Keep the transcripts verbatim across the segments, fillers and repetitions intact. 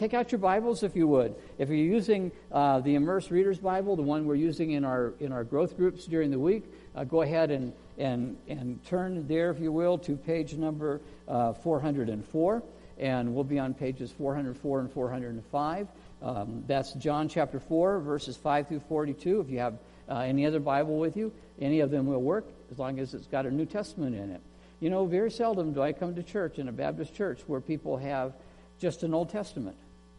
take out your Bibles if you would. If you're using uh, the Immerse Reader's Bible, the one we're using in our in our growth groups during the week, uh, go ahead and, and, and turn there, if you will, to page number uh, four hundred four. And we'll be on pages four hundred four and four hundred five. Um, that's John chapter four, verses five through forty-two. If you have uh, any other Bible with you, any of them will work as long as it's got a New Testament in it. You know, very seldom do I come to church, in a Baptist church, where people have just an Old Testament.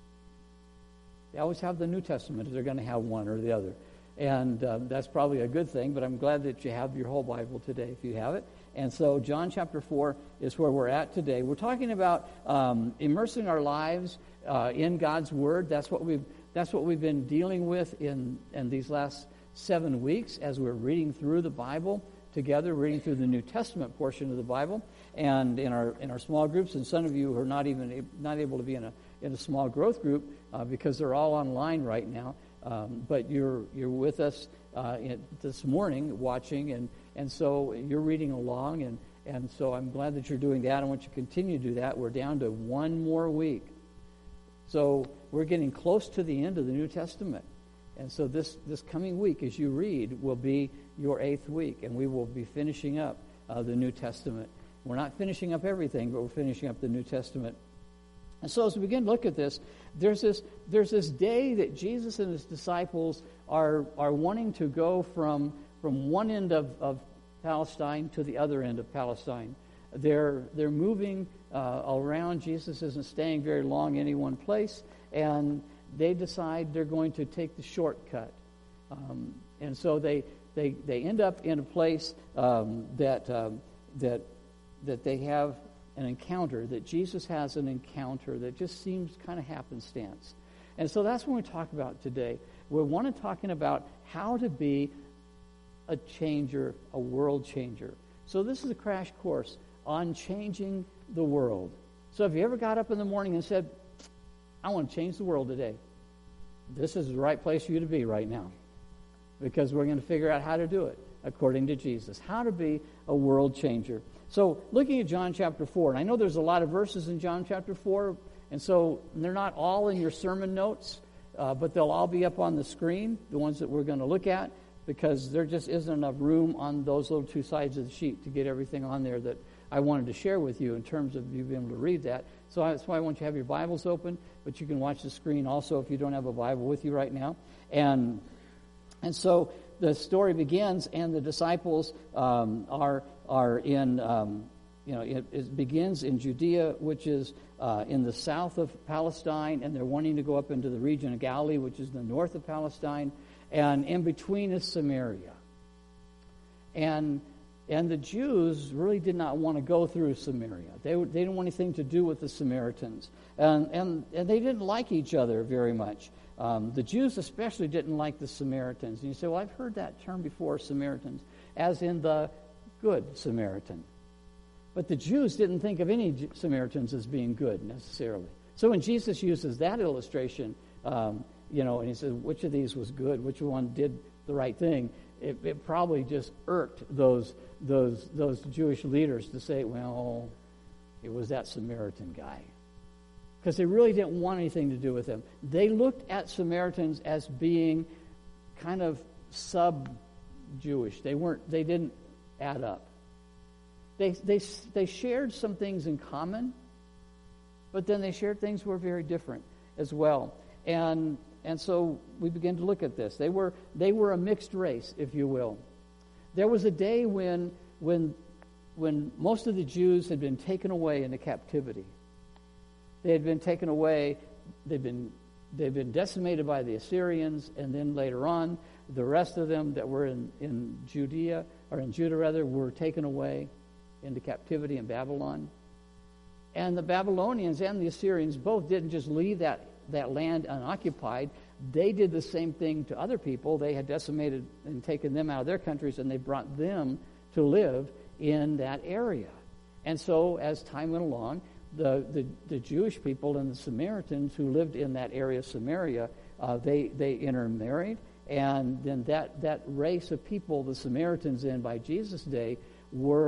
They always have the New Testament if they're going to have one or the other. And um, that's probably a good thing, but I'm glad that you have your whole Bible today if you have it. And so John chapter four is where we're at today. We're talking about um, immersing our lives uh, in God's Word. That's what we've that's what we've been dealing with in, in these last seven weeks as we're reading through the Bible together, reading through the New Testament portion of the Bible, and in our in our small groups. And some of you are not even not able to be in a in a small growth group uh, because they're all online right now. Um, but you're you're with us uh, in, this morning, watching, and and so you're reading along, and and so I'm glad that you're doing that. I want you to continue to do that. We're down to one more week, so we're getting close to the end of the New Testament. And so this, this coming week, as you read, will be your eighth week, and we will be finishing up uh, the New Testament. We're not finishing up everything, but we're finishing up the New Testament. And so as we begin to look at this, there's this there's this day that Jesus and his disciples are are wanting to go from from one end of, of Palestine to the other end of Palestine. They're they're moving uh, around. Jesus isn't staying very long in any one place, and they decide they're going to take the shortcut. Um, and so they, they they end up in a place um, that um, that that they have an encounter, that Jesus has an encounter that just seems kind of happenstance. And so that's what we talk about today. We want to talking about how to be a changer, a world changer. So this is a crash course on changing the world. So if you ever got up in the morning and said, I want to change the world today, this is the right place for you to be right now, because we're going to figure out how to do it according to Jesus, how to be a world changer. So looking at John chapter four, and I know there's a lot of verses in John chapter four, and so they're not all in your sermon notes, uh, but they'll all be up on the screen, the ones that we're going to look at, because there just isn't enough room on those little two sides of the sheet to get everything on there that I wanted to share with you in terms of you being able to read that. So that's why I want you to have your Bibles open, but you can watch the screen also if you don't have a Bible with you right now. And and so the story begins, and the disciples um, are are in, um, you know, it, it begins in Judea, which is uh, in the south of Palestine, and they're wanting to go up into the region of Galilee, which is the north of Palestine, and in between is Samaria. And And the Jews really did not want to go through Samaria. They they didn't want anything to do with the Samaritans. And and, and they didn't like each other very much. Um, the Jews especially didn't like the Samaritans. And you say, well, I've heard that term before, Samaritans, as in the good Samaritan. But the Jews didn't think of any Samaritans as being good necessarily. So when Jesus uses that illustration, um, you know, and he says, which of these was good? Which one did the right thing? It, it probably just irked those those those Jewish leaders to say, well, it was that Samaritan guy. Because they really didn't want anything to do with him. They looked at Samaritans as being kind of sub-Jewish. They weren't. They didn't add up. They they they shared some things in common, but then they shared things that were very different as well. And And so we begin to look at this. They were they were a mixed race, if you will. There was a day when when when most of the Jews had been taken away into captivity. They had been taken away. They'd been they'd been decimated by the Assyrians, and then later on, the rest of them that were in, in Judea or in Judah rather were taken away into captivity in Babylon. And the Babylonians and the Assyrians both didn't just leave that that land unoccupied. They did the same thing to other people. They had decimated and taken them out of their countries, and they brought them to live in that area. And so as time went along, the, the, the Jewish people and the Samaritans who lived in that area of Samaria, uh, they, they intermarried, and then that, that race of people, the Samaritans in by Jesus' day, were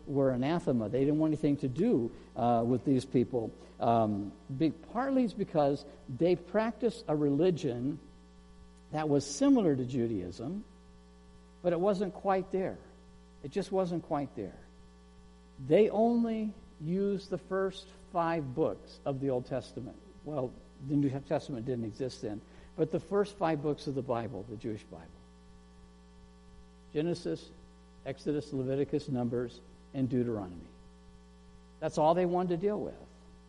were anathema. They didn't want anything to do uh, with these people. Um, be, partly it's because they practiced a religion that was similar to Judaism, but it wasn't quite there. It just wasn't quite there. They only used the first five books of the Old Testament. Well, the New Testament didn't exist then, but the first five books of the Bible, the Jewish Bible. Genesis, Exodus, Leviticus, Numbers, and Deuteronomy. That's all they wanted to deal with.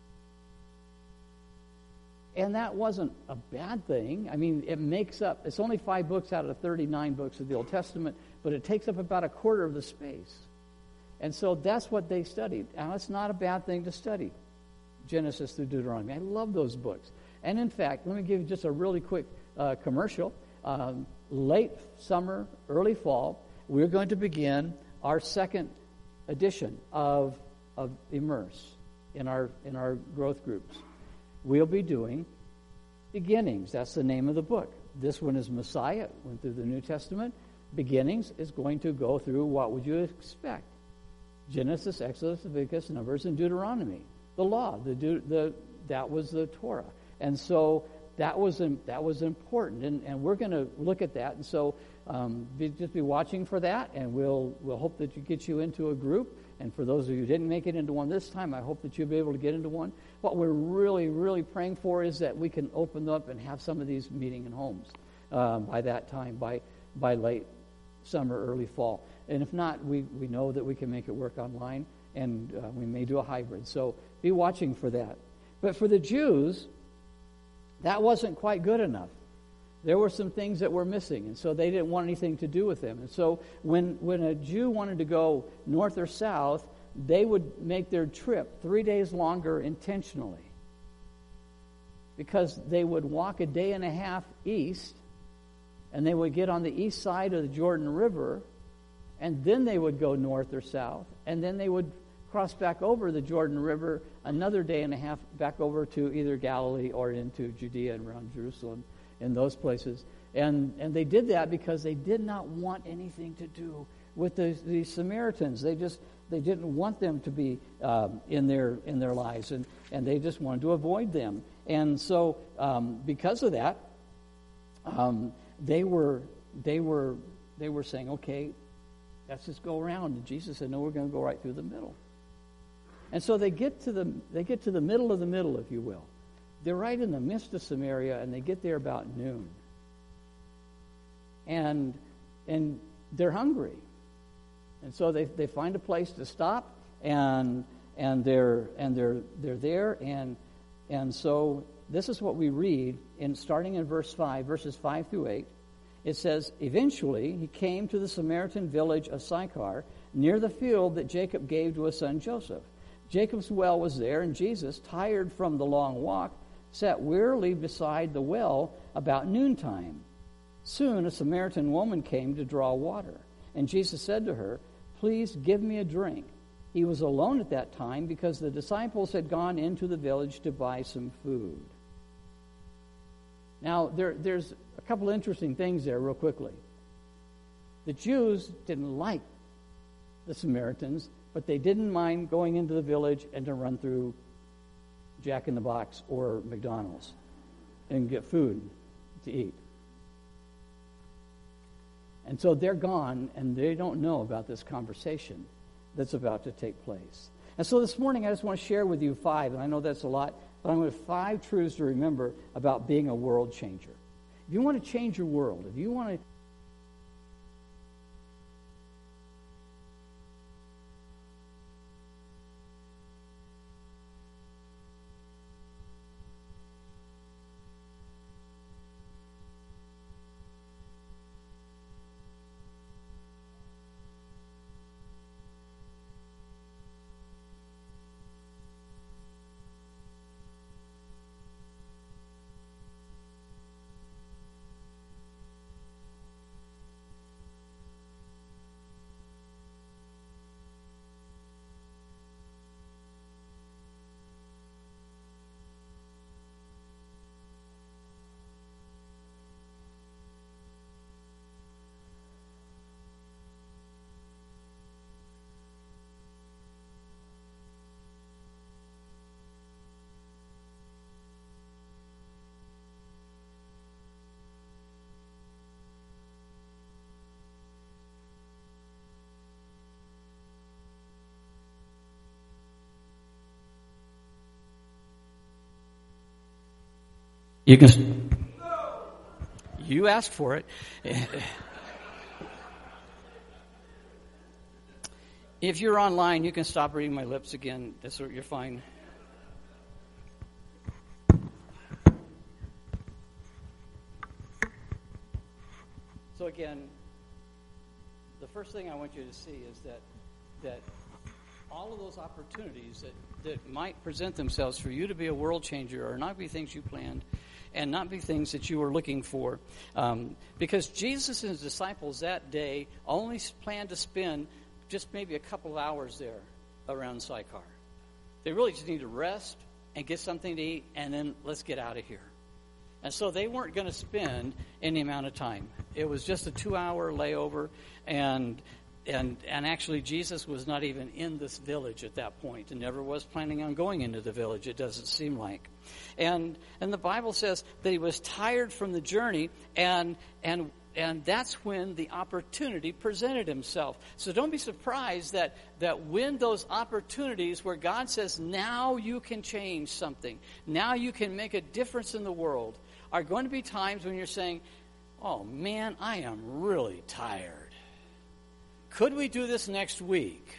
And that wasn't a bad thing. I mean, it makes up, it's only five books out of thirty-nine books of the Old Testament, but it takes up about a quarter of the space. And so that's what they studied. Now, it's not a bad thing to study, Genesis through Deuteronomy. I love those books. And in fact, let me give you just a really quick uh, commercial. Um, late summer, early fall, we're going to begin our second edition of, of Immerse in our, in our growth groups. We'll be doing Beginnings. That's the name of the book. This one is Messiah, went through the New Testament. Beginnings is going to go through what would you expect? Genesis, Exodus, Leviticus, Numbers, and Deuteronomy. The law, the, the that was the Torah. And so that was that was important, and, and we're going to look at that. And so um, be, just be watching for that, and we'll we'll hope that you get you into a group. And for those of you who didn't make it into one this time, I hope that you'll be able to get into one. What we're really, really praying for is that we can open up and have some of these meeting in homes uh, by that time, by by late summer, early fall. And if not, we, we know that we can make it work online, and uh, we may do a hybrid. So be watching for that. But for the Jews, that wasn't quite good enough. There were some things that were missing, and so they didn't want anything to do with them. And so when, when a Jew wanted to go north or south, they would make their trip three days longer intentionally, because they would walk a day and a half east, and they would get on the east side of the Jordan River, and then they would go north or south, and then they would cross back over the Jordan River another day and a half back over to either Galilee or into Judea and around Jerusalem, in those places. And and they did that because they did not want anything to do with the, the Samaritans. They just they didn't want them to be um, in their in their lives, and, and they just wanted to avoid them. And so um, because of that, um, they were they were they were saying, okay, let's just go around. And Jesus said, no, we're going to go right through the middle. And so they get to the they get to the middle of the middle, if you will. They're right in the midst of Samaria, and they get there about noon. And and they're hungry. And so they, they find a place to stop, and and they're and they're they're there, and and so this is what we read in starting in verse five, verses five through eight. It says, eventually he came to the Samaritan village of Sychar, near the field that Jacob gave to his son Joseph. Jacob's well was there, and Jesus, tired from the long walk, sat wearily beside the well about noontime. Soon a Samaritan woman came to draw water, and Jesus said to her, please give me a drink. He was alone at that time because the disciples had gone into the village to buy some food. Now, there, there's a couple interesting things there real quickly. The Jews didn't like the Samaritans, but they didn't mind going into the village and to run through Jack in the Box or McDonald's and get food to eat. And so they're gone, and they don't know about this conversation that's about to take place. And so this morning I just want to share with you five, and I know that's a lot, but I'm going to have five truths to remember about being a world changer. If you want to change your world, if you want to You can. You asked for it. If you're online, you can stop reading my lips again. That's what you're fine. So again, the first thing I want you to see is that that all of those opportunities that, that might present themselves for you to be a world changer are not be things you planned and not be things that you were looking for. Um, because Jesus and his disciples that day only planned to spend just maybe a couple of hours there around Sychar. They really just need to rest and get something to eat, and then let's get out of here. And so they weren't going to spend any amount of time. It was just a two-hour layover, and and and actually Jesus was not even in this village at that point, and never was planning on going into the village, it doesn't seem like. And and the Bible says that he was tired from the journey, and and And that's when the opportunity presented himself. So don't be surprised that, that when those opportunities where God says, now you can change something, now you can make a difference in the world, are going to be times when you're saying, oh man, I am really tired. Could we do this next week?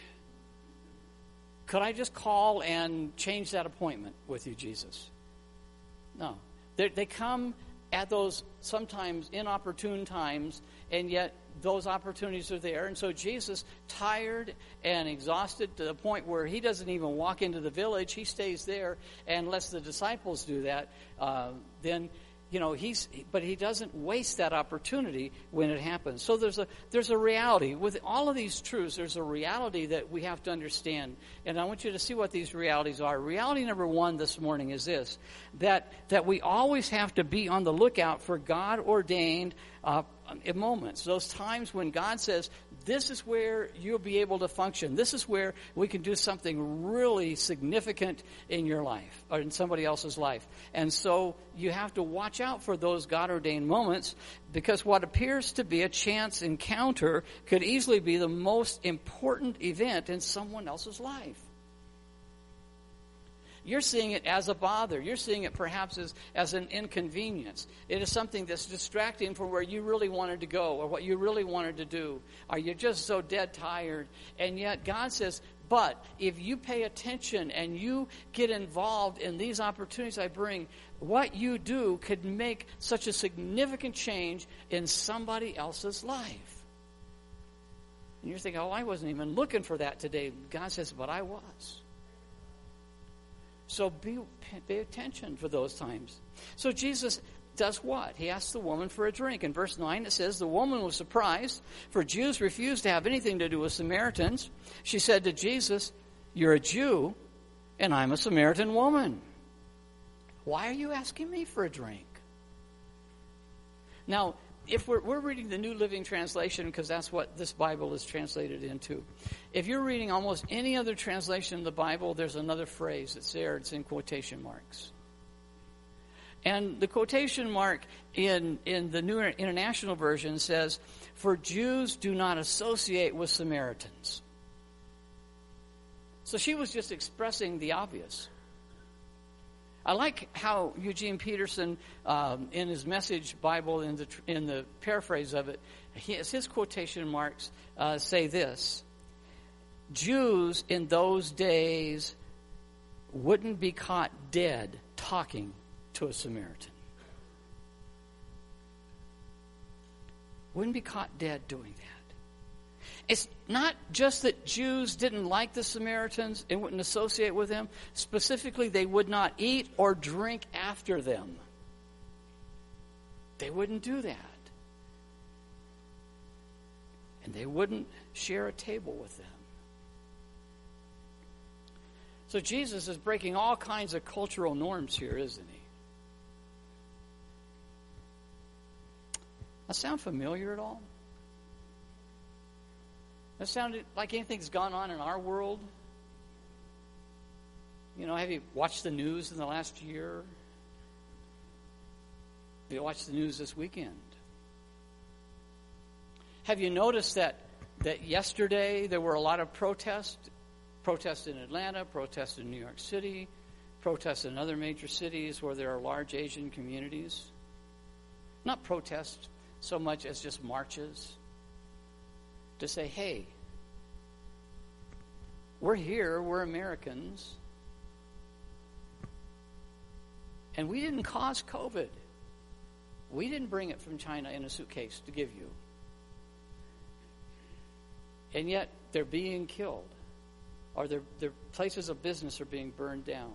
Could I just call and change that appointment with you, Jesus? No. They, they come at those sometimes inopportune times, and yet those opportunities are there. And so Jesus, tired and exhausted to the point where he doesn't even walk into the village, he stays there and lets the disciples do that, uh, then, you know, he's, but he doesn't waste that opportunity when it happens. So there's a, there's a reality. With all of these truths, there's a reality that we have to understand. And I want you to see what these realities are. Reality number one this morning is this, that, that we always have to be on the lookout for God-ordained uh, moments. Those times when God says, this is where you'll be able to function. This is where we can do something really significant in your life or in somebody else's life. And so you have to watch out for those God-ordained moments, because what appears to be a chance encounter could easily be the most important event in someone else's life. You're seeing it as a bother. You're seeing it perhaps as, as an inconvenience. It is something that's distracting from where you really wanted to go or what you really wanted to do. Or you're just so dead tired. And yet God says, but if you pay attention and you get involved in these opportunities I bring, what you do could make such a significant change in somebody else's life. And you're thinking, oh, I wasn't even looking for that today. God says, but I was. So be, pay attention for those times. So Jesus does what? He asks the woman for a drink. In verse nine it says, the woman was surprised, for Jews refused to have anything to do with Samaritans. She said to Jesus, you're a Jew, and I'm a Samaritan woman. Why are you asking me for a drink? Now, if we're, we're reading the New Living Translation, because that's what this Bible is translated into. If you're reading almost any other translation of the Bible, there's another phrase that's there. It's in quotation marks. And the quotation mark in, in the New International Version says, for Jews do not associate with Samaritans. So she was just expressing the obvious. I like how Eugene Peterson, um, in his Message Bible, in the in the paraphrase of it, his, his quotation marks uh, say this: Jews in those days wouldn't be caught dead talking to a Samaritan. Wouldn't be caught dead doing that. It's not just that Jews didn't like the Samaritans and wouldn't associate with them. Specifically, they would not eat or drink after them. They wouldn't do that. And they wouldn't share a table with them. So Jesus is breaking all kinds of cultural norms here, isn't he? That sound familiar at all? That sounded like anything's gone on in our world. You know, have you watched the news in the last year? Have you watched the news this weekend? Have you noticed that, that yesterday there were a lot of protests? Protests in Atlanta, protests in New York City, protests in other major cities where there are large Asian communities. Not protests so much as just marches to say, hey, we're here, we're Americans, and we didn't cause COVID. We didn't bring it from China in a suitcase to give you. And yet they're being killed, or their, their places of business are being burned down.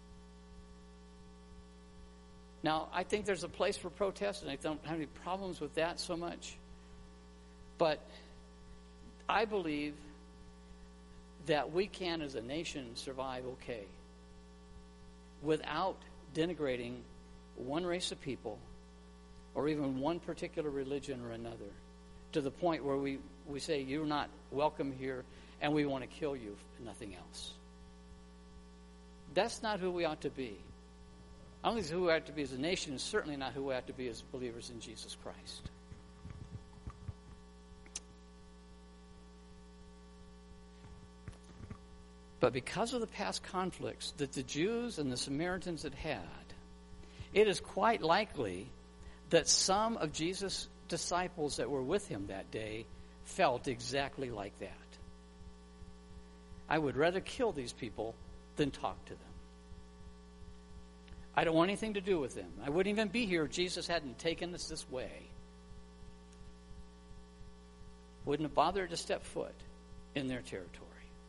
Now, I think there's a place for protest, and I don't have any problems with that so much. But I believe that we can, as a nation, survive okay without denigrating one race of people or even one particular religion or another to the point where we, we say, you're not welcome here, and we want to kill you, if nothing else. That's not who we ought to be. I don't think it's who we ought to be as a nation, and certainly not who we ought to be as believers in Jesus Christ. But because of the past conflicts that the Jews and the Samaritans had had, it is quite likely that some of Jesus' disciples that were with him that day felt exactly like that. I would rather kill these people than talk to them. I don't want anything to do with them. I wouldn't even be here if Jesus hadn't taken us this way. Wouldn't have bothered to step foot in their territory.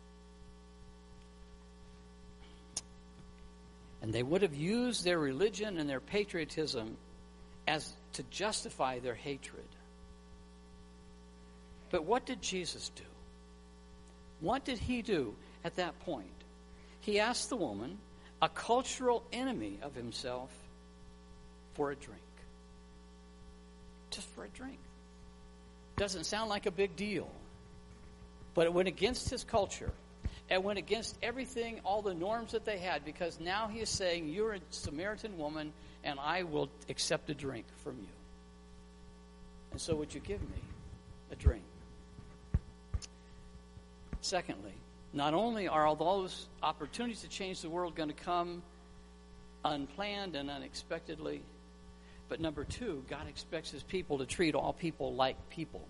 And they would have used their religion and their patriotism as to justify their hatred. But what did Jesus do? What did he do at that point? He asked the woman, a cultural enemy of himself, for a drink. Just for a drink. Doesn't sound like a big deal. But it went against his culture. It went against everything, all the norms that they had, because now he is saying, you're a Samaritan woman, and I will accept a drink from you. And so would you give me a drink? Secondly, not only are all those opportunities to change the world going to come unplanned and unexpectedly, but number two, God expects his people to treat all people like people.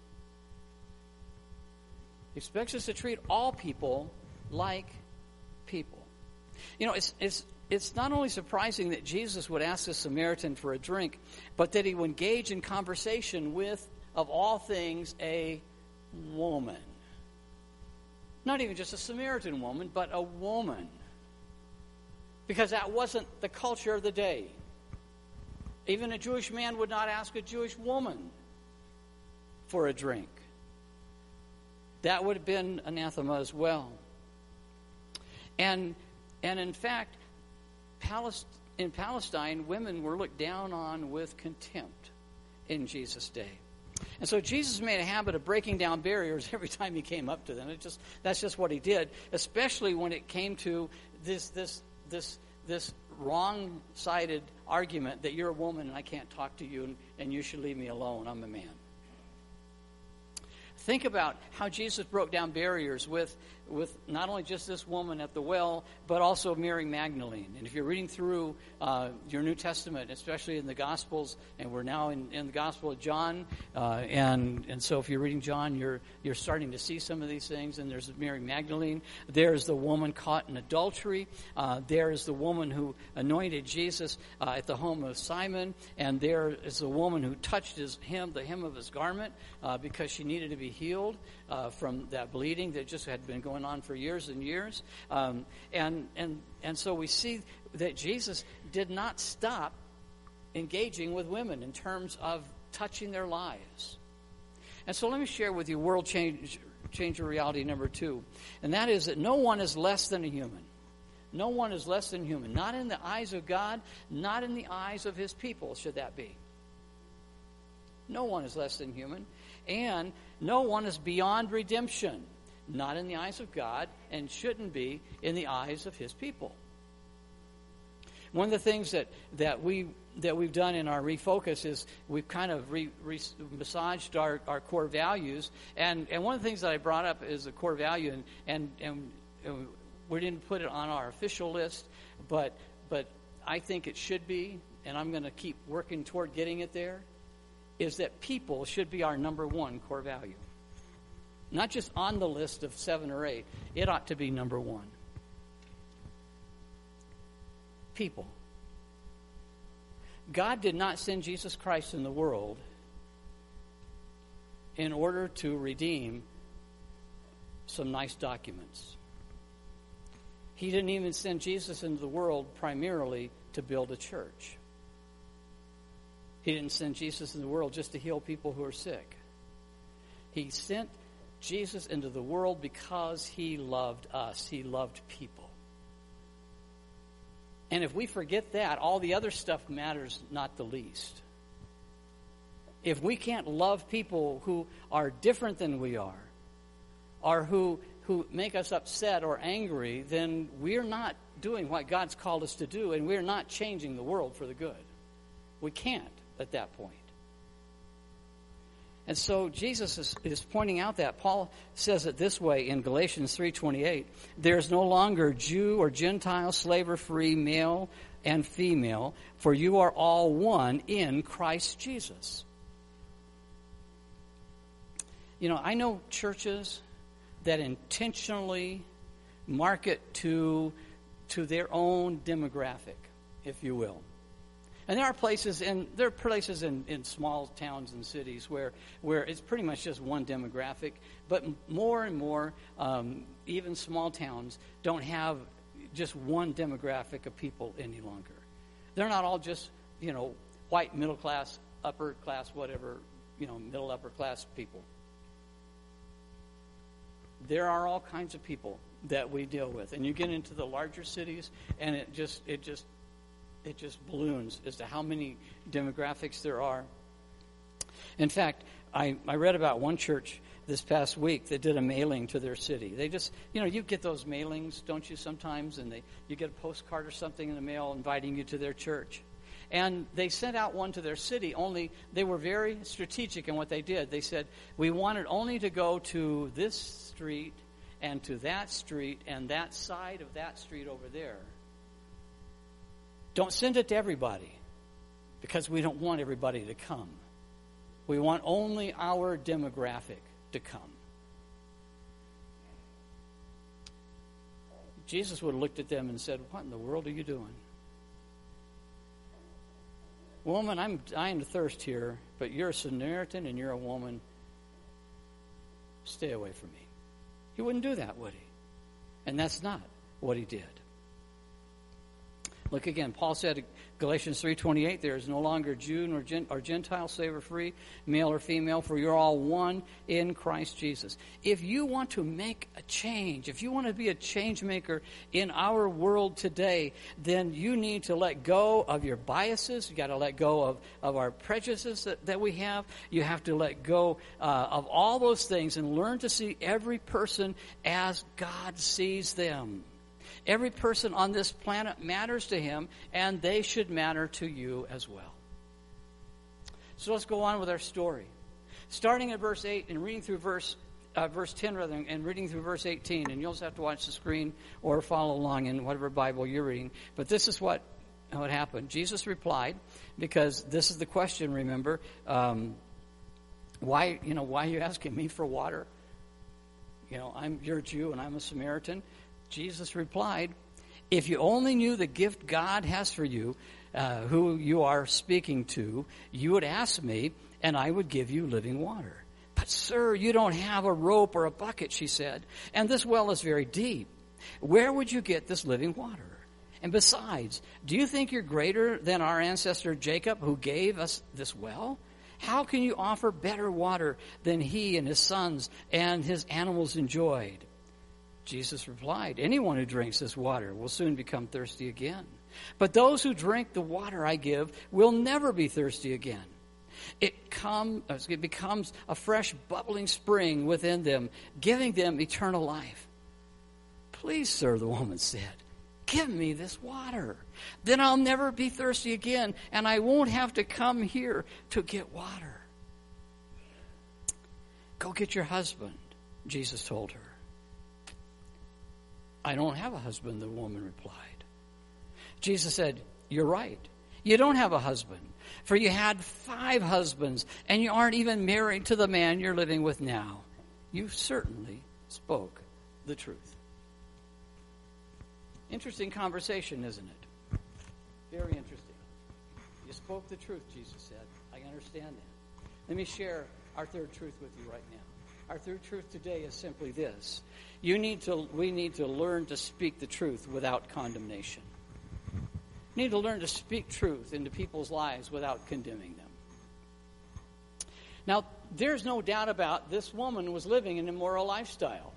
He expects us to treat all people like people. You know, it's it's it's not only surprising that Jesus would ask a Samaritan for a drink, but that he would engage in conversation with, of all things, a woman. Not even just a Samaritan woman, but a woman. Because that wasn't the culture of the day. Even a Jewish man would not ask a Jewish woman for a drink. That would have been anathema as well. And and in fact, Palest- in Palestine, women were looked down on with contempt in Jesus' day. And so Jesus made a habit of breaking down barriers every time he came up to them. It just that's just what he did, especially when it came to this this this this wrong-sided argument that you're a woman and I can't talk to you and, and you should leave me alone. I'm a man. Think about how Jesus broke down barriers with, with not only just this woman at the well, but also Mary Magdalene. And if you're reading through uh, your New Testament, especially in the Gospels, and we're now in, in the Gospel of John, uh, and and so if you're reading John, you're you're starting to see some of these things. And there's Mary Magdalene. There's the woman caught in adultery. Uh, there is the woman who anointed Jesus uh, at the home of Simon. And there is the woman who touched his hem, the hem of his garment, uh, because she needed to be healed uh, from that bleeding that just had been going on for years and years. Um, and and and so we see that Jesus did not stop engaging with women in terms of touching their lives. And so let me share with you world change, changer reality number two. And that is that no one is less than a human. No one is less than human. Not in the eyes of God, not in the eyes of his people should that be. No one is less than human. And no one is beyond redemption. Not in the eyes of God, and shouldn't be in the eyes of his people. One of the things that, that we that we've done in our refocus is we've kind of re, re, massaged our, our core values, and, and one of the things that I brought up is a core value, and, and, and we didn't put it on our official list, but but I think it should be, and I'm going to keep working toward getting it there, is that people should be our number one core value. Not just on the list of seven or eight. It ought to be number one. People. God did not send Jesus Christ in the world in order to redeem some nice documents. He didn't even send Jesus into the world primarily to build a church. He didn't send Jesus in the world just to heal people who are sick. He sent Jesus into the world because he loved us. He loved people. And if we forget that, all the other stuff matters not the least. If we can't love people who are different than we are, or who who make us upset or angry, then we're not doing what God's called us to do, and we're not changing the world for the good. We can't at that point. And so Jesus is, is pointing out that. Paul says it this way in Galatians three twenty-eight. There is no longer Jew or Gentile, slave or free, male and female, for you are all one in Christ Jesus. You know, I know churches that intentionally market to, to their own demographic, if you will. And there are places in there are places in, in small towns and cities where, where it's pretty much just one demographic. But more and more, um, even small towns don't have just one demographic of people any longer. They're not all just, you know, white, middle class, upper class, whatever, you know, middle upper class people. There are all kinds of people that we deal with, and you get into the larger cities, and it just it just it just balloons as to how many demographics there are. In fact, I, I read about one church this past week that did a mailing to their city. They just, you know, you get those mailings, don't you, sometimes, and they you get a postcard or something in the mail inviting you to their church. And they sent out one to their city, only they were very strategic in what they did. They said, we wanted only to go to this street and to that street and that side of that street over there. Don't send it to everybody, because we don't want everybody to come. We want only our demographic to come. Jesus would have looked at them and said, what in the world are you doing? Woman, I'm dying to thirst here, but you're a Samaritan and you're a woman. Stay away from me. He wouldn't do that, would he? And that's not what he did. Look again, Paul said, Galatians three twenty-eight, there is no longer Jew nor or Gentile, slave or free, male or female, for you're all one in Christ Jesus. If you want to make a change, if you want to be a change maker in our world today, then you need to let go of your biases. You got to let go of, of our prejudices that, that we have. You have to let go uh, of all those things and learn to see every person as God sees them. Every person on this planet matters to him, and they should matter to you as well. So let's go on with our story. Starting at verse eight and reading through verse uh, verse ten, rather, and reading through verse eighteen. And you'll just have to watch the screen or follow along in whatever Bible you're reading. But this is what, what happened. Jesus replied, because this is the question, remember. Um, why, you know, why are you asking me for water? You know, I'm you're a Jew and I'm a Samaritan. Jesus replied, if you only knew the gift God has for you, uh, who you are speaking to, you would ask me, and I would give you living water. But, sir, you don't have a rope or a bucket, she said, and this well is very deep. Where would you get this living water? And besides, do you think you're greater than our ancestor Jacob, who gave us this well? How can you offer better water than he and his sons and his animals enjoyed? Jesus replied, anyone who drinks this water will soon become thirsty again. But those who drink the water I give will never be thirsty again. It, come, it becomes a fresh bubbling spring within them, giving them eternal life. Please, sir, the woman said, give me this water. Then I'll never be thirsty again, and I won't have to come here to get water. Go get your husband, Jesus told her. I don't have a husband, the woman replied. Jesus said, you're right. You don't have a husband, for you had five husbands, and you aren't even married to the man you're living with now. You certainly spoke the truth. Interesting conversation, isn't it? Very interesting. You spoke the truth, Jesus said. I understand that. Let me share our third truth with you right now. Our third truth today is simply this. You need to, we need to learn to speak the truth without condemnation. We need to learn to speak truth into people's lives without condemning them. Now, there's no doubt about this woman was living an immoral lifestyle.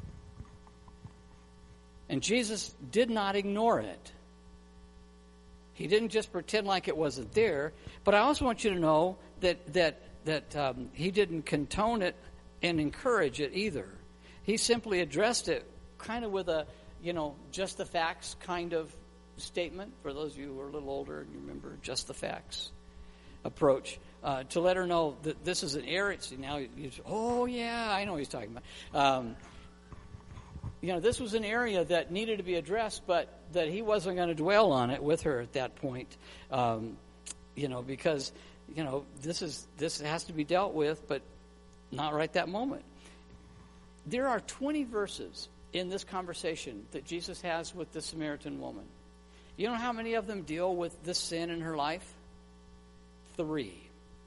And Jesus did not ignore it. He didn't just pretend like it wasn't there. But I also want you to know that that that um, he didn't condone it and encourage it either. He simply addressed it kind of with a, you know, just the facts kind of statement. For those of you who are a little older and you remember just the facts approach. Uh, to let her know that this is an area. See, now you, you oh, yeah, I know what he's talking about. Um, you know, this was an area that needed to be addressed, but that he wasn't going to dwell on it with her at that point. Um, you know, because, you know, this is this has to be dealt with, but not right that moment. There are twenty verses in this conversation that Jesus has with the Samaritan woman. You know how many of them deal with this sin in her life? Three.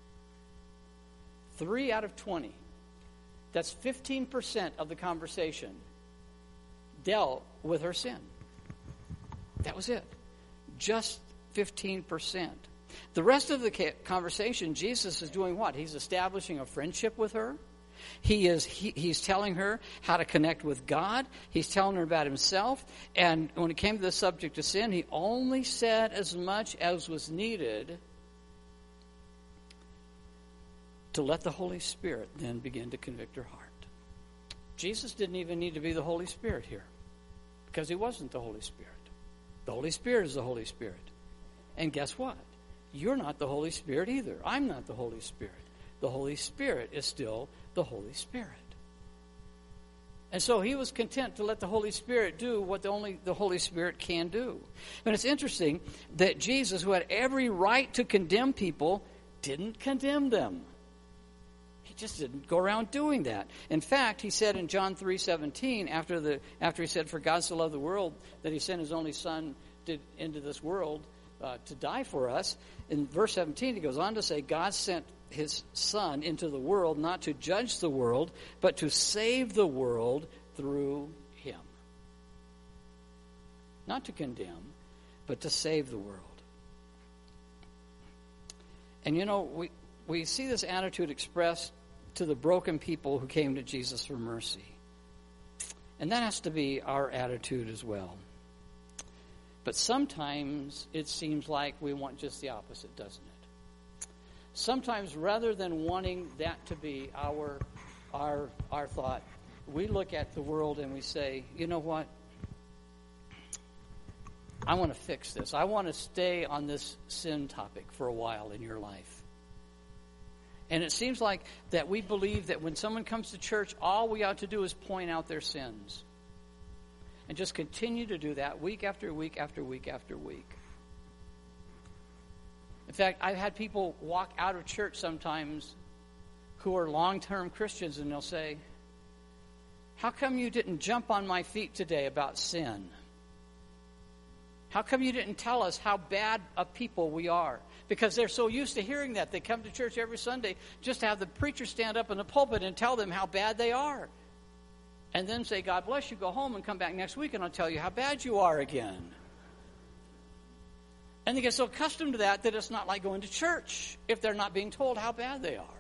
Three out of twenty. That's fifteen percent of the conversation dealt with her sin. That was it. Just fifteen percent. The rest of the conversation, Jesus is doing what? He's establishing a friendship with her. He is he, he's telling her how to connect with God. He's telling her about himself. And when it came to the subject of sin, he only said as much as was needed to let the Holy Spirit then begin to convict her heart. Jesus didn't even need to be the Holy Spirit here, because he wasn't the Holy Spirit. The Holy Spirit is the Holy Spirit. And guess what? You're not the Holy Spirit either. I'm not the Holy Spirit. The Holy Spirit is still the Holy Spirit. And so he was content to let the Holy Spirit do what the only the Holy Spirit can do. And it's interesting that Jesus, who had every right to condemn people, didn't condemn them. He just didn't go around doing that. In fact, he said in John three seventeen, after the after he said, "For God so loved the world that he sent his only Son to, into this world uh, to die for us," in verse seventeen he goes on to say, "God sent his Son into the world not to judge the world, but to save the world through him." Not to condemn, but to save the world. And you know, we we see this attitude expressed to the broken people who came to Jesus for mercy. And that has to be our attitude as well. But sometimes it seems like we want just the opposite, doesn't it? Sometimes rather than wanting that to be our our our thought, we look at the world and we say, you know what? I want to fix this. I want to stay on this sin topic for a while in your life. And it seems like that we believe that when someone comes to church, all we ought to do is point out their sins. And just continue to do that week after week after week after week. In fact, I've had people walk out of church sometimes who are long-term Christians, and they'll say, "How come you didn't jump on my feet today about sin? How come you didn't tell us how bad of people we are?" Because they're so used to hearing that. They come to church every Sunday just to have the preacher stand up in the pulpit and tell them how bad they are. And then say, "God bless you, go home and come back next week and I'll tell you how bad you are again." And they get so accustomed to that that it's not like going to church if they're not being told how bad they are.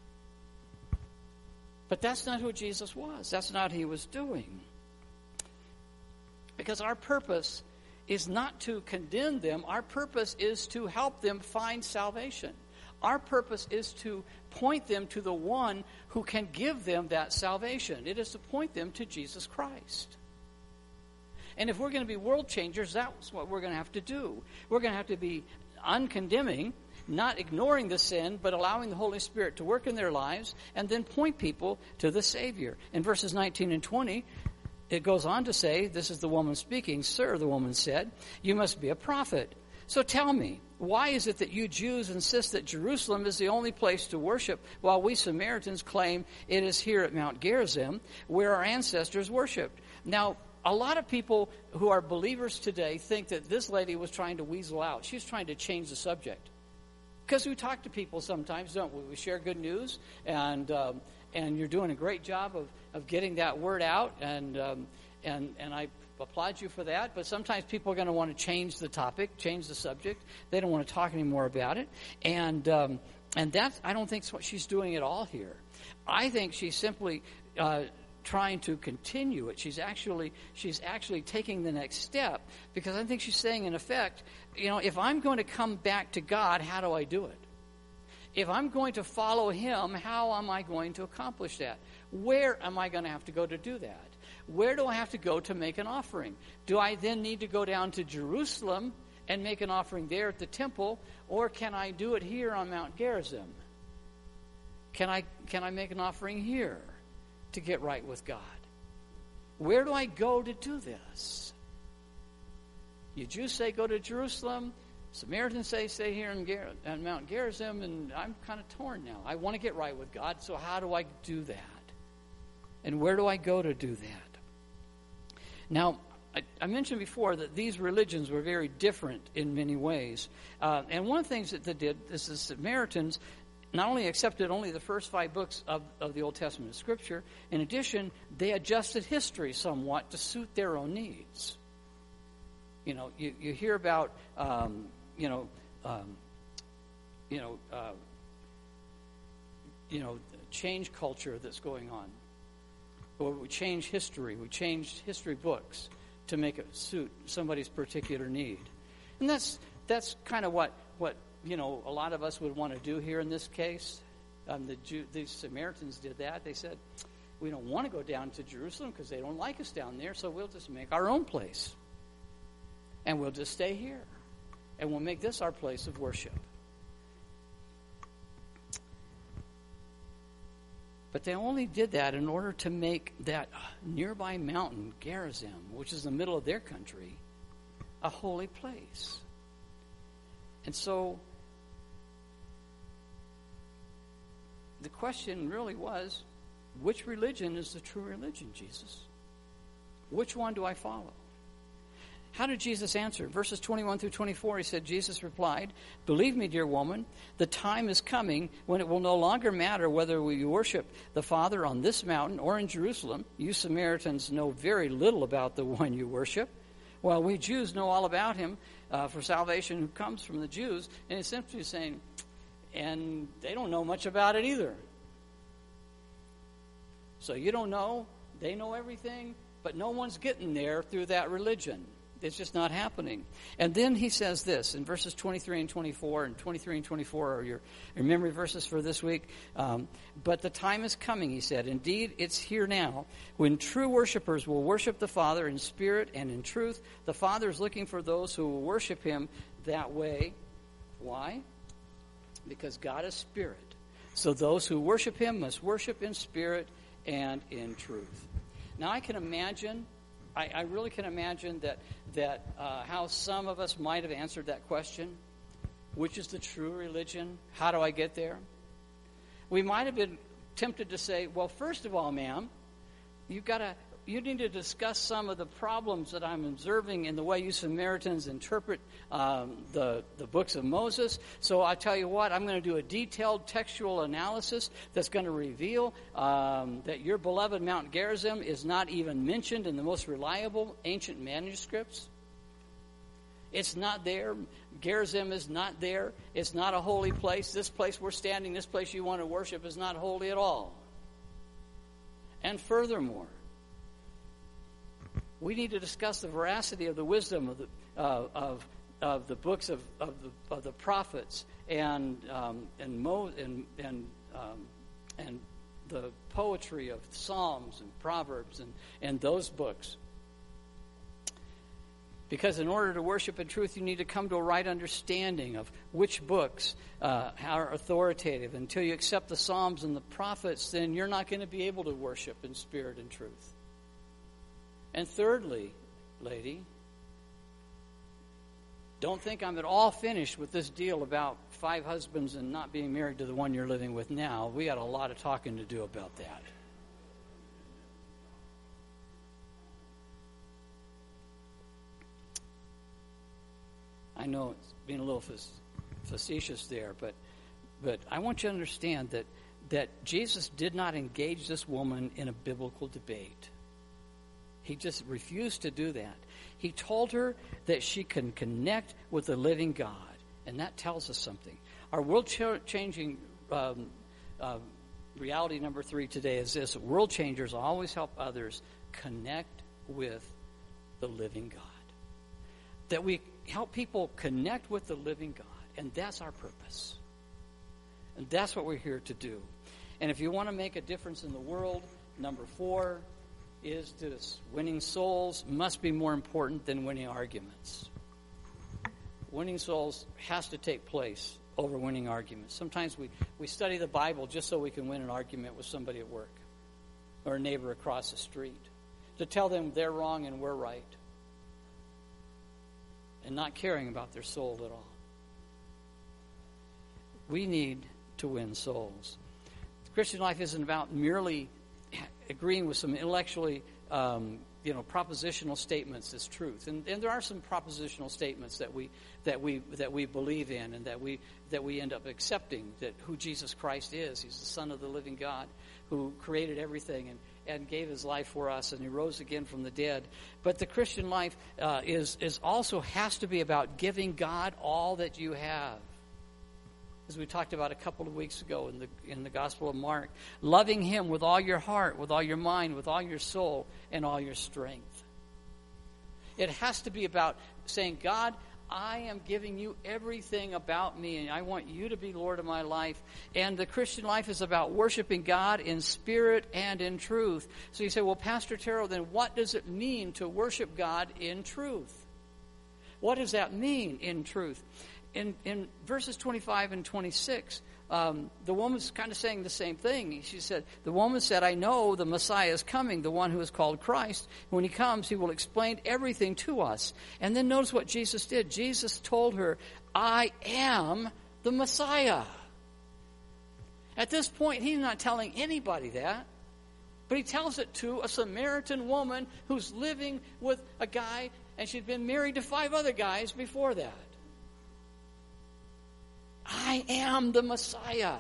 But that's not who Jesus was. That's not what he was doing. Because our purpose is not to condemn them. Our purpose is to help them find salvation. Our purpose is to point them to the one who can give them that salvation. It is to point them to Jesus Christ. And if we're going to be world changers, that's what we're going to have to do. We're going to have to be uncondemning, not ignoring the sin, but allowing the Holy Spirit to work in their lives, and then point people to the Savior. In verses nineteen and twenty, it goes on to say, this is the woman speaking, "Sir," the woman said, "you must be a prophet. So tell me, why is it that you Jews insist that Jerusalem is the only place to worship, while we Samaritans claim it is here at Mount Gerizim, where our ancestors worshipped?" Now, a lot of people who are believers today think that this lady was trying to weasel out. She was trying to change the subject. Because we talk to people sometimes, don't we? We share good news, and um, and you're doing a great job of, of getting that word out, and um, and and I applaud you for that. But sometimes people are going to want to change the topic, change the subject. They don't want to talk anymore about it, and um, and that's I don't think that's what she's doing at all here. I think she's simply Uh, trying to continue it. She's actually she's actually taking the next step, because I think she's saying, in effect, you know, if I'm going to come back to God, how do I do it? If I'm going to follow him, how am I going to accomplish that? Where am I going to have to go to do that? Where do I have to go to make an offering? Do I then need to go down to Jerusalem and make an offering there at the temple, or can I do it here on Mount Gerizim? Can I can I make an offering here to get right with God? Where do I go to do this? You Jews say go to Jerusalem. Samaritans say stay here in Ger- on Mount Gerizim, and I'm kind of torn now. I want to get right with God, so how do I do that? And where do I go to do that? Now, I, I mentioned before that these religions were very different in many ways. Uh, and one of the things that they did is the Samaritans not only accepted only the first five books of, of the Old Testament Scripture, in addition, they adjusted history somewhat to suit their own needs. You know, you, you hear about, um, you know, um, you know, uh, you know, change culture that's going on. Or we change history. We changed history books to make it suit somebody's particular need. And that's that's kind of what, what you know, a lot of us would want to do here in this case. Um, the Jew, the Samaritans did that. They said, we don't want to go down to Jerusalem because they don't like us down there, so we'll just make our own place. And we'll just stay here. And we'll make this our place of worship. But they only did that in order to make that nearby mountain, Gerizim, which is in the middle of their country, a holy place. And so the question really was, which religion is the true religion, Jesus? Which one do I follow? How did Jesus answer? Verses twenty-one through twenty-four, he said, Jesus replied, "Believe me, dear woman, the time is coming when it will no longer matter whether we worship the Father on this mountain or in Jerusalem. You Samaritans know very little about the one you worship, while we Jews know all about him, uh, for salvation comes from the Jews." And it's simply saying, and they don't know much about it either. So you don't know, they know everything, but no one's getting there through that religion. It's just not happening. And then he says this in verses twenty-three and twenty-four, and twenty-three and twenty-four are your, your memory verses for this week. Um, but the time is coming, he said. Indeed, it's here now, when true worshipers will worship the Father in spirit and in truth. The Father is looking for those who will worship him that way. Why? Because God is spirit. So those who worship him must worship in spirit and in truth. Now I can imagine, I, I really can imagine that that uh, how some of us might have answered that question. Which is the true religion? How do I get there? We might have been tempted to say, well, first of all, ma'am, you've got to, you need to discuss some of the problems that I'm observing in the way you Samaritans interpret um, the, the books of Moses. So I tell you what, I'm going to do a detailed textual analysis that's going to reveal um, that your beloved Mount Gerizim is not even mentioned in the most reliable ancient manuscripts. It's not there. Gerizim is not there. It's not a holy place. This place we're standing, this place you want to worship is not holy at all. And furthermore, we need to discuss the veracity of the wisdom of the uh, of of the books of of the, of the prophets and um, and Mo, and and um, and the poetry of Psalms and Proverbs and, and those books. Because in order to worship in truth, you need to come to a right understanding of which books uh, are authoritative. Until you accept the Psalms and the prophets, then you're not going to be able to worship in spirit and truth. And thirdly, lady, don't think I'm at all finished with this deal about five husbands and not being married to the one you're living with now. We got a lot of talking to do about that. I know it's being a little facetious there, but but I want you to understand that that Jesus did not engage this woman in a biblical debate. He just refused to do that. He told her that she can connect with the living God, and that tells us something. Our world-changing um, uh, reality number three today is this: world changers always help others connect with the living God. That we help people connect with the living God, and that's our purpose. And that's what we're here to do. And if you want to make a difference in the world, number four is this: winning souls must be more important than winning arguments. Winning souls has to take place over winning arguments. Sometimes we, we study the Bible just so we can win an argument with somebody at work or a neighbor across the street, to tell them they're wrong and we're right, and not caring about their soul at all. We need to win souls. The Christian life isn't about merely agreeing with some intellectually, um, you know, propositional statements as truth, and, and there are some propositional statements that we that we that we believe in, and that we that we end up accepting, that who Jesus Christ is. He's the Son of the living God who created everything and, and gave his life for us, and he rose again from the dead. But the Christian life uh, is is also has to be about giving God all that you have. As we talked about a couple of weeks ago in the in the Gospel of Mark, loving him with all your heart, with all your mind, with all your soul, and all your strength. It has to be about saying, God, I am giving you everything about me, and I want you to be Lord of my life. And the Christian life is about worshiping God in spirit and in truth. So you say, well, Pastor Terrell, then what does it mean to worship God in truth? What does that mean in truth? In, in verses twenty-five and twenty-six, um, the woman's kind of saying the same thing. She said, the woman said, I know the Messiah is coming, the one who is called Christ. When he comes, he will explain everything to us. And then notice what Jesus did. Jesus told her, I am the Messiah. At this point, he's not telling anybody that, but he tells it to a Samaritan woman who's living with a guy, and she'd been married to five other guys before that. I am the Messiah.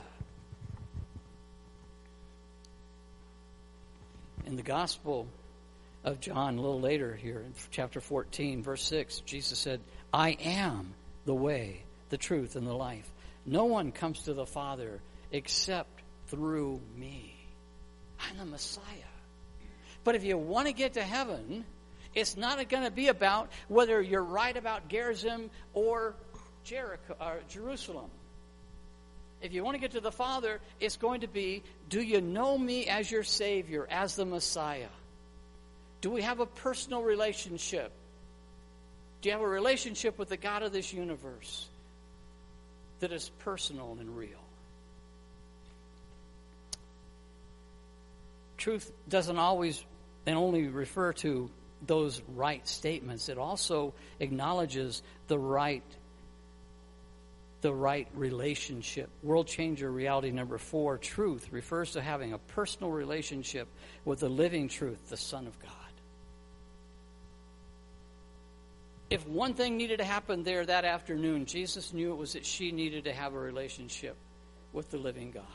In the Gospel of John, a little later here, in chapter fourteen, verse six, Jesus said, I am the way, the truth, and the life. No one comes to the Father except through me. I'm the Messiah. But if you want to get to heaven, it's not going to be about whether you're right about Gerizim or Jericho or Jerusalem. If you want to get to the Father, it's going to be, do you know me as your Savior, as the Messiah? Do we have a personal relationship? Do you have a relationship with the God of this universe that is personal and real? Truth doesn't always and only refer to those right statements. It also acknowledges the right the right relationship. World changer reality number four, truth, refers to having a personal relationship with the living truth, the Son of God. If one thing needed to happen there that afternoon, Jesus knew it was that she needed to have a relationship with the living God.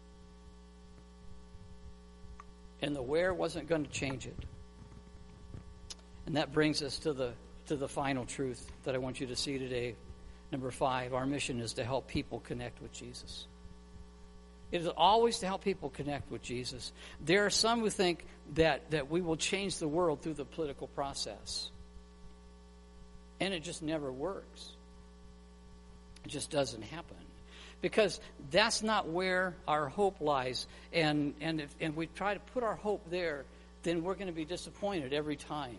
And the where wasn't going to change it. And that brings us to the to the final truth that I want you to see today. Number five, our mission is to help people connect with Jesus. It is always to help people connect with Jesus. There are some who think that, that we will change the world through the political process. And it just never works. It just doesn't happen. Because that's not where our hope lies. And, and if and we try to put our hope there, then we're going to be disappointed every time.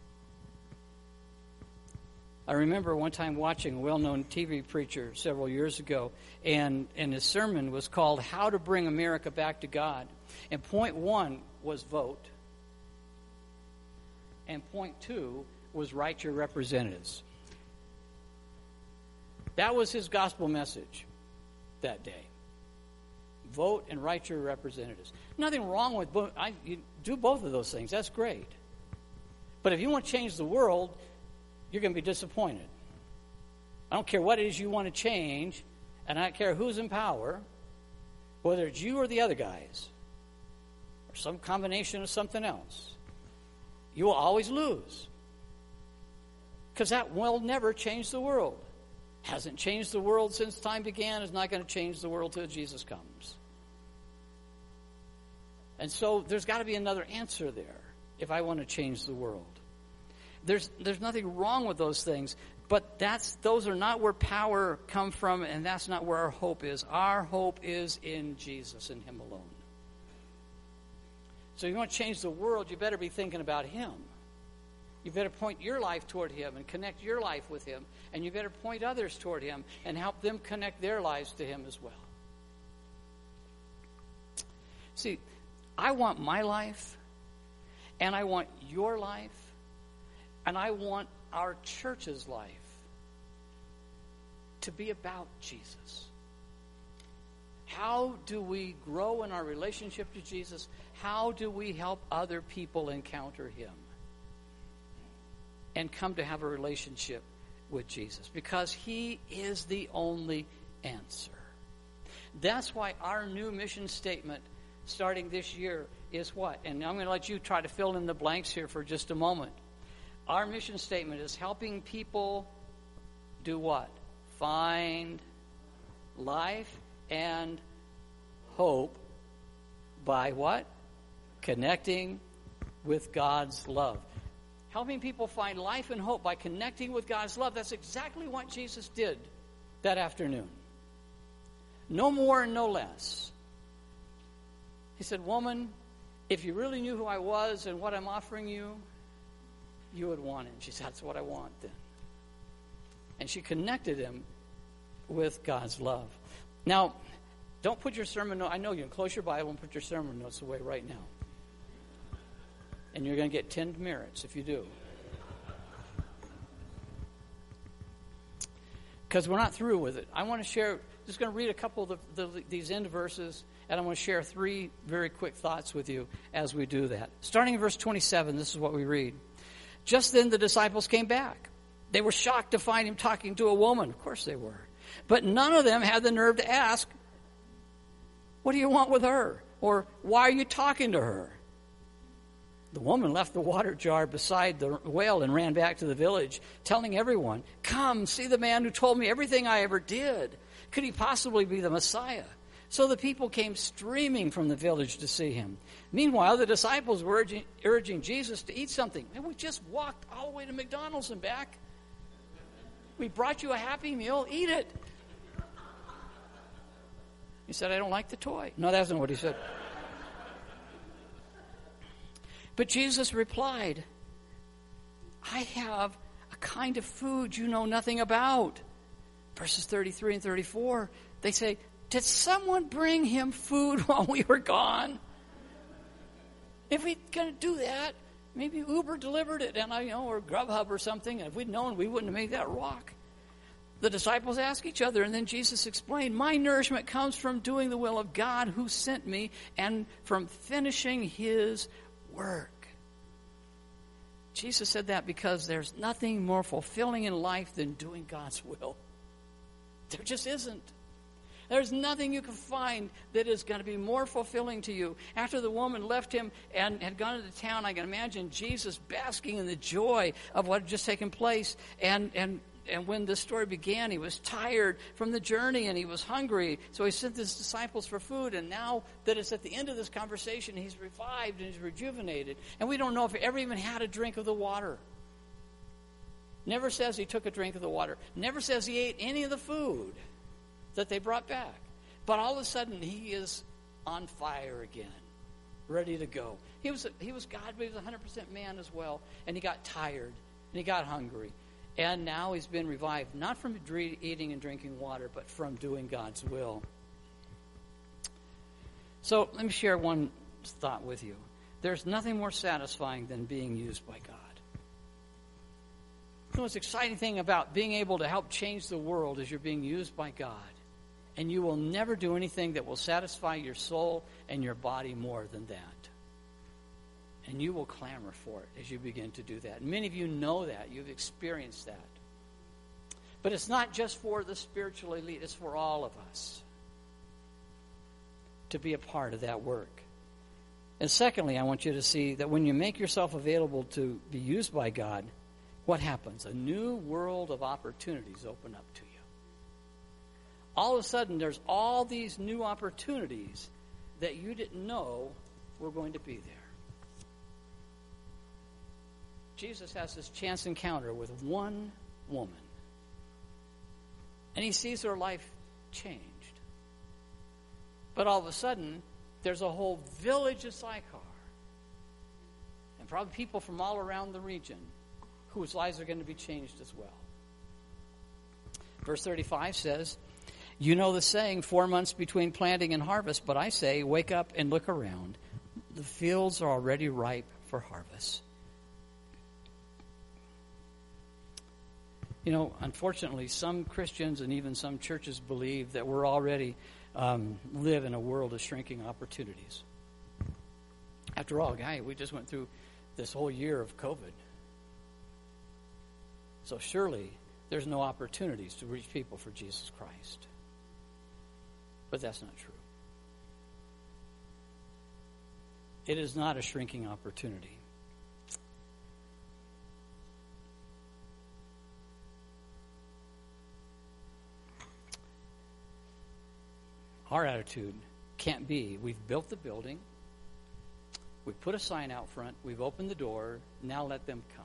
I remember one time watching a well-known T V preacher several years ago, and, and his sermon was called How to Bring America Back to God. And point one was vote. and point two was write your representatives. That was his gospel message that day. Vote and write your representatives. Nothing wrong with both. I, you do both of those things. That's great. But if you want to change the world, you're going to be disappointed. I don't care what it is you want to change, and I don't care who's in power, whether it's you or the other guys, or some combination of something else. You will always lose. Because that will never change the world. Hasn't changed the world since time began. Is not going to change the world till Jesus comes. And so there's got to be another answer there if I want to change the world. There's there's nothing wrong with those things, but that's those are not where power comes from, and that's not where our hope is. Our hope is in Jesus and Him alone. So if you want to change the world, you better be thinking about Him. You better point your life toward Him and connect your life with Him. And you better point others toward Him and help them connect their lives to Him as well. See, I want my life, and I want your life, and I want our church's life to be about Jesus. How do we grow in our relationship to Jesus? How do we help other people encounter Him and come to have a relationship with Jesus? Because He is the only answer. That's why our new mission statement starting this year is what? And I'm going to let you try to fill in the blanks here for just a moment. Our mission statement is helping people do what? Find life and hope by what? Connecting with God's love. Helping people find life and hope by connecting with God's love. That's exactly what Jesus did that afternoon. No more and no less. He said, woman, if you really knew who I was and what I'm offering you, you would want it. And she said, that's what I want then. And she connected him with God's love. Now, don't put your sermon notes, I know you can close your Bible and put your sermon notes away right now. And you're going to get ten merits if you do. Because we're not through with it. I want to share, just going to read a couple of the, the, these end verses, and I want to share three very quick thoughts with you as we do that. Starting in verse twenty-seven, this is what we read. Just then the disciples came back. They were shocked to find him talking to a woman. Of course they were. But none of them had the nerve to ask, what do you want with her? Or why are you talking to her? The woman left the water jar beside the well and ran back to the village, telling everyone, come, see the man who told me everything I ever did. Could he possibly be the Messiah? So the people came streaming from the village to see him. Meanwhile, the disciples were urging, urging Jesus to eat something. And we just walked all the way to McDonald's and back. We brought you a Happy Meal. Eat it. He said, I don't like the toy. No, that's not what he said. But Jesus replied, I have a kind of food you know nothing about. Verses thirty-three and thirty-four, they say, did someone bring him food while we were gone? If we're going to do that, maybe Uber delivered it, and I you know, or Grubhub or something, and if we'd known, we wouldn't have made that rock. The disciples asked each other, and then Jesus explained, my nourishment comes from doing the will of God who sent me and from finishing his work. Jesus said that because there's nothing more fulfilling in life than doing God's will. There just isn't. There's nothing you can find that is going to be more fulfilling to you. After the woman left him and had gone into town, I can imagine Jesus basking in the joy of what had just taken place. And, and, and when this story began, he was tired from the journey and he was hungry. So he sent his disciples for food. And now that it's at the end of this conversation, he's revived and he's rejuvenated. And we don't know if he ever even had a drink of the water. Never says he took a drink of the water. Never says he ate any of the food that they brought back. But all of a sudden, he is on fire again, ready to go. He was he was God, but he was one hundred percent man as well. And he got tired, and he got hungry. And now he's been revived, not from eating and drinking water, but from doing God's will. So let me share one thought with you. There's nothing more satisfying than being used by God. The most exciting thing about being able to help change the world is you're being used by God. And you will never do anything that will satisfy your soul and your body more than that. And you will clamor for it as you begin to do that. And many of you know that. You've experienced that. But it's not just for the spiritual elite. It's for all of us to be a part of that work. And secondly, I want you to see that when you make yourself available to be used by God, what happens? A new world of opportunities open up to you. All of a sudden, there's all these new opportunities that you didn't know were going to be there. Jesus has this chance encounter with one woman. And he sees her life changed. But all of a sudden, there's a whole village of Sychar. And probably people from all around the region whose lives are going to be changed as well. Verse thirty-five says, "You know the saying, four months between planting and harvest, but I say, wake up and look around. The fields are already ripe for harvest." You know, unfortunately, some Christians and even some churches believe that we're already um, live in a world of shrinking opportunities. After all, guy, we just went through this whole year of COVID. So surely there's no opportunities to reach people for Jesus Christ. But that's not true. It is not a shrinking opportunity. Our attitude can't be, we've built the building, we've put a sign out front, we've opened the door, now let them come.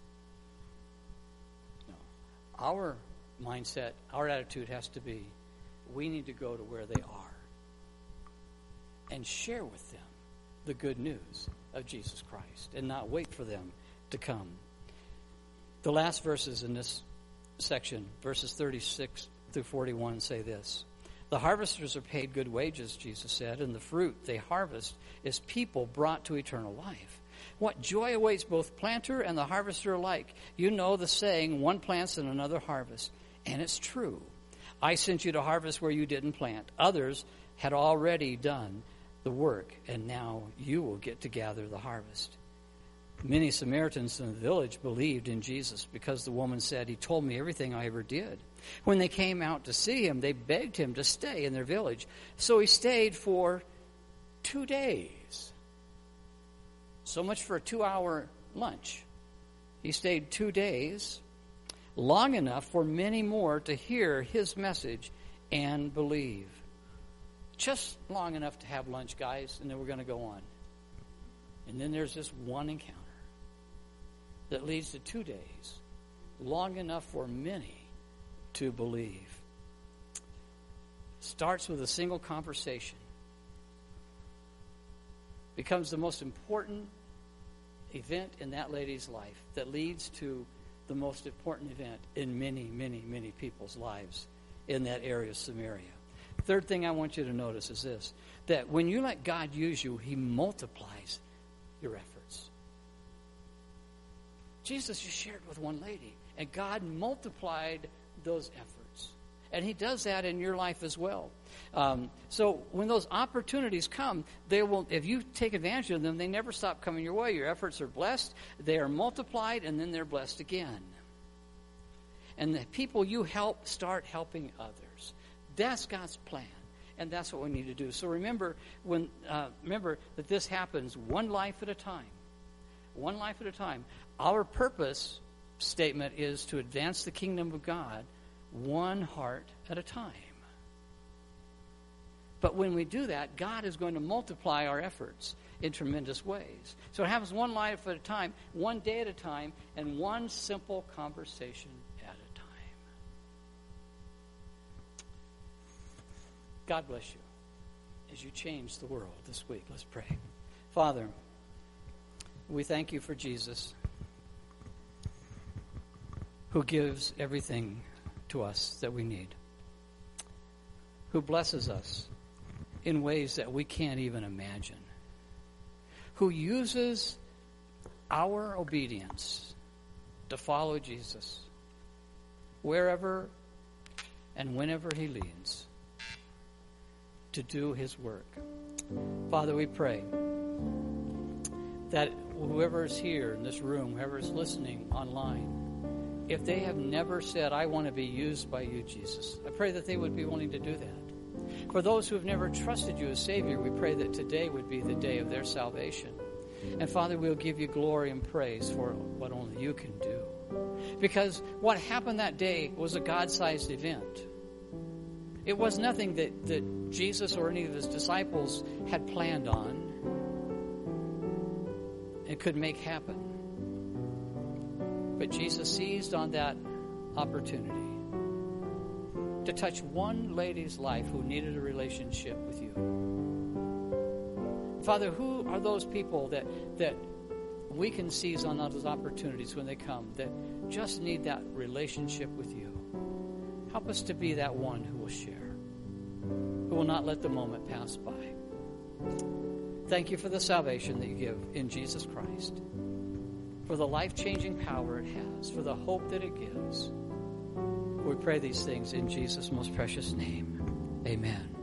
No. Our mindset, our attitude has to be, we need to go to where they are and share with them the good news of Jesus Christ and not wait for them to come. The last verses in this section, verses thirty-six through forty-one, say this. "The harvesters are paid good wages," Jesus said, "and the fruit they harvest is people brought to eternal life. What joy awaits both planter and the harvester alike. You know the saying, one plants and another harvests. And it's true. I sent you to harvest where you didn't plant. Others had already done the work, and now you will get to gather the harvest." Many Samaritans in the village believed in Jesus because the woman said, "He told me everything I ever did." When they came out to see him, they begged him to stay in their village. So he stayed for two days. So much for a two-hour lunch. He stayed two days, long enough for many more to hear his message and believe. Just long enough to have lunch, guys, and then we're going to go on. And then there's this one encounter that leads to two days, long enough for many to believe. Starts with a single conversation. Becomes the most important event in that lady's life that leads to the most important event in many, many, many people's lives in that area of Samaria. Third thing I want you to notice is this, that when you let God use you, he multiplies your efforts. Jesus just shared with one lady, and God multiplied those efforts. And he does that in your life as well. Um, so when those opportunities come, they will. If you take advantage of them, they never stop coming your way. Your efforts are blessed, they are multiplied, and then they're blessed again. And the people you help start helping others. That's God's plan. And that's what we need to do. So remember when uh, remember that this happens one life at a time. One life at a time. Our purpose statement is to advance the kingdom of God one heart at a time. But when we do that, God is going to multiply our efforts in tremendous ways. So it happens one life at a time, one day at a time, and one simple conversation at a time. God bless you as you change the world this week. Let's pray. Father, we thank you for Jesus, who gives everything to us that we need, who blesses us in ways that we can't even imagine, who uses our obedience to follow Jesus wherever and whenever he leads, to do his work. Father, we pray that whoever is here in this room, whoever is listening online, if they have never said, I want to be used by you, Jesus, I pray that they would be willing to do that. For those who have never trusted you as Savior, we pray that today would be the day of their salvation. And Father, we'll give you glory and praise for what only you can do. Because what happened that day was a God-sized event. It was nothing that, that Jesus or any of his disciples had planned on and could make happen. But Jesus seized on that opportunity to touch one lady's life who needed a relationship with you. Father, who are those people that, that we can seize on those opportunities when they come, that just need that relationship with you? Help us to be that one who will share, who will not let the moment pass by. Thank you for the salvation that you give in Jesus Christ, for the life-changing power it has, for the hope that it gives. We pray these things in Jesus' most precious name. Amen.